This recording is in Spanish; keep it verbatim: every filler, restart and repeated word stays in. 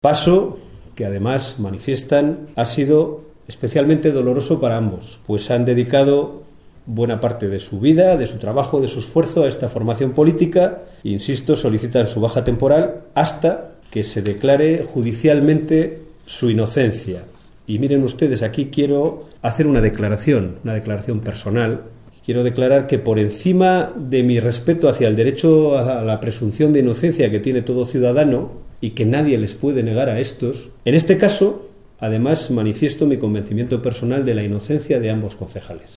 Paso que además manifiestan ha sido especialmente doloroso para ambos, pues han dedicado buena parte de su vida, de su trabajo, de su esfuerzo a esta formación política e, insisto, solicitan su baja temporal hasta que se declare judicialmente su inocencia. Y miren ustedes, aquí quiero hacer una declaración, una declaración personal. Quiero declarar que por encima de mi respeto hacia el derecho a la presunción de inocencia que tiene todo ciudadano y que nadie les puede negar a estos, en este caso, además, manifiesto mi convencimiento personal de la inocencia de ambos concejales.